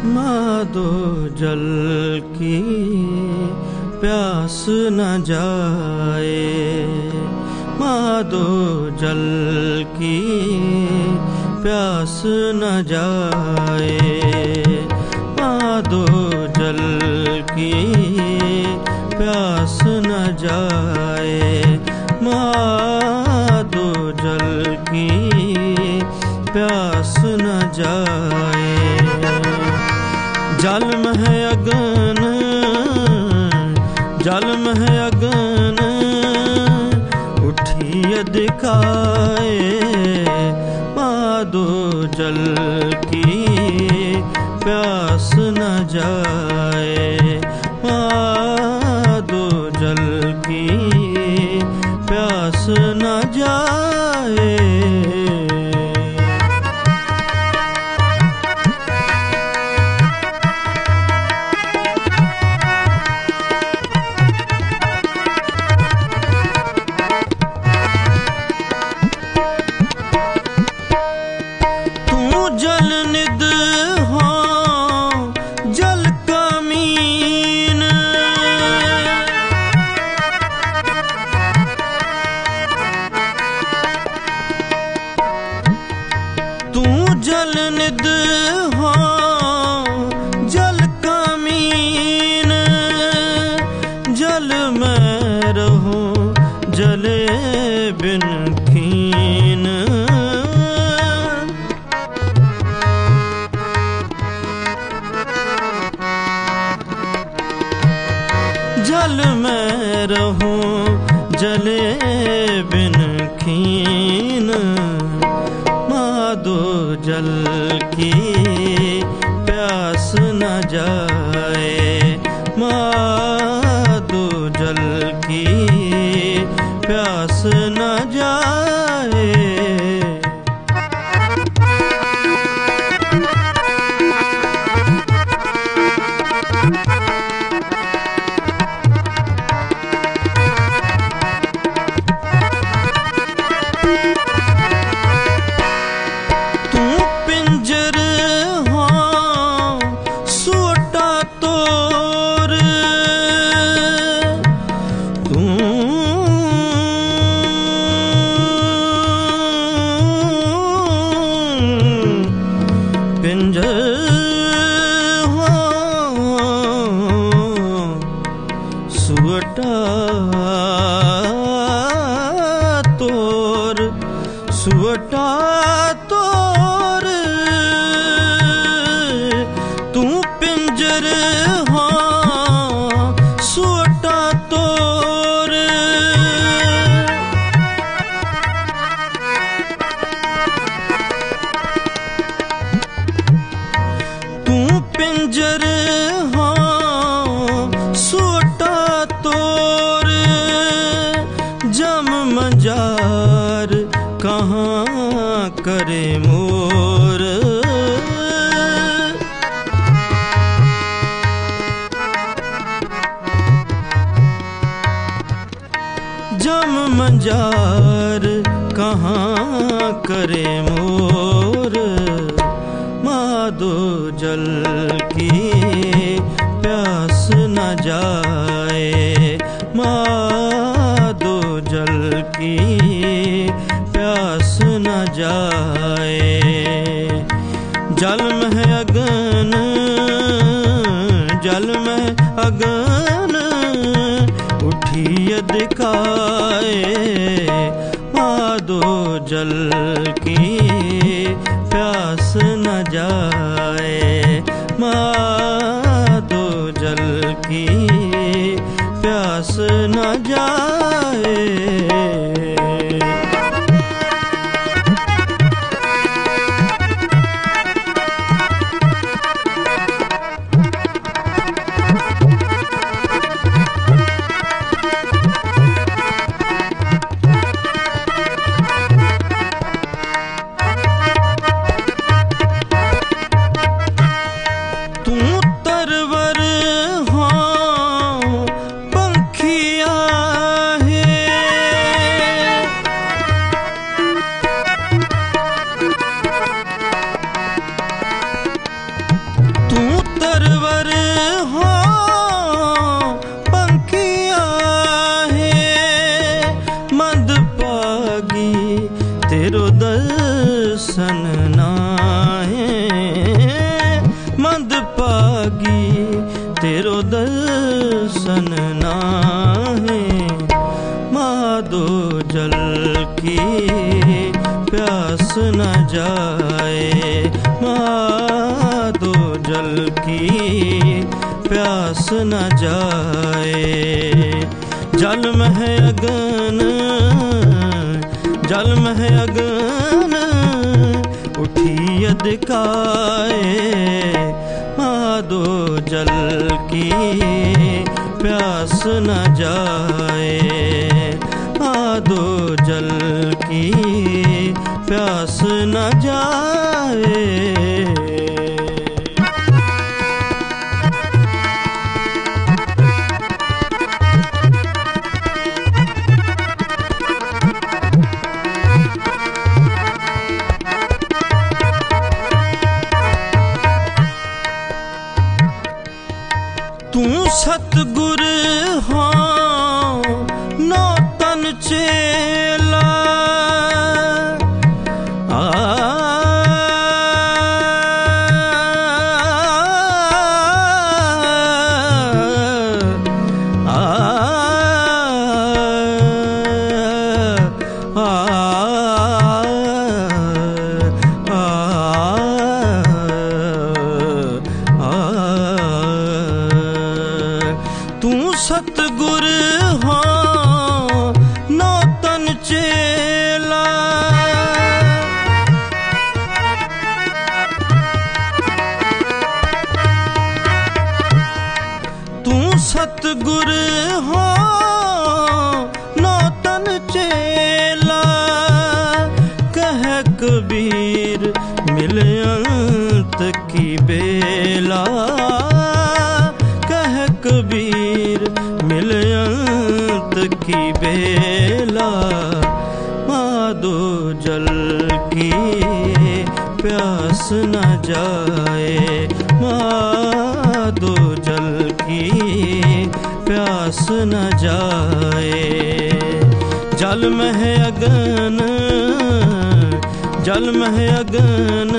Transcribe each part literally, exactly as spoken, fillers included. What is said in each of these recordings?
मादो जल की प्यास न जाए, मादो जल की प्यास न जाए, मादो जल की प्यास न जाए, मादो जल की प्यास न जाए। जल में है अगन, जल में है अगन, उठिए दिखाए, मादो जल की प्यास न जाए, मादो जल की प्यास न जाए। जल निद हो जल कमीन, तू जल निद हो जल कमीन, जल में रहूं जले बिन खीन, जल में रहूं जले बिन खीन, मादो जल की प्यास न जाए, मादो जल की प्यास न जाए। सुवटा तोर, सुवटा तोर, तू पिंजर हो सुवटा तोर, तू पिंजर हो सुवटा तोर, जम मजार कहाँ करे मोर, जम मजार कहाँ करे मोर, मादो जल की प्यास न जाए, मादो जल की प्यास न जाए। जल में है अगन, जल में अगन, उठिए दिखाए, मादो जल की प्यास न जाए, मादो जल की प्यास न जाए। दर्शन नाहे, मंद पागी तेरो दर्शन नाहे। माधो जल की प्यास न जाए, माधो जल की प्यास न जाए। जल में है अगन, जल में है अगन उठी अदकाए। माधो जल की प्यास न जाए, माधो जल की प्यास न जाए। तू सतगुर हो नौ तन चेला, आ, आ, आ, तू सतगुर हो नौ तन चेला। तू सतगुर हो नौ तन चेला, कह कबीर मिले अंत की बेला। कह कबीर मिले अंत की बेला। माधो जल की प्यास न जाए, माधो जल की प्यास न जाए। जल में है अगन, जल में है अगन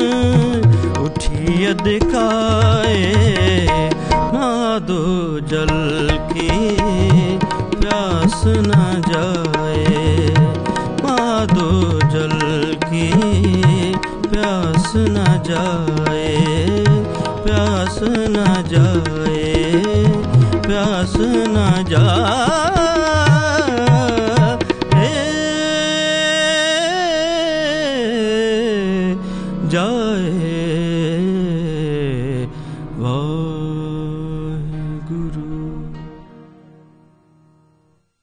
उठी अदकाए। माधो जल की प्यास न जाए, माधो जल की प्यास न जाए, प्यास न जाए, प्यास न जाए, जाए। वाह।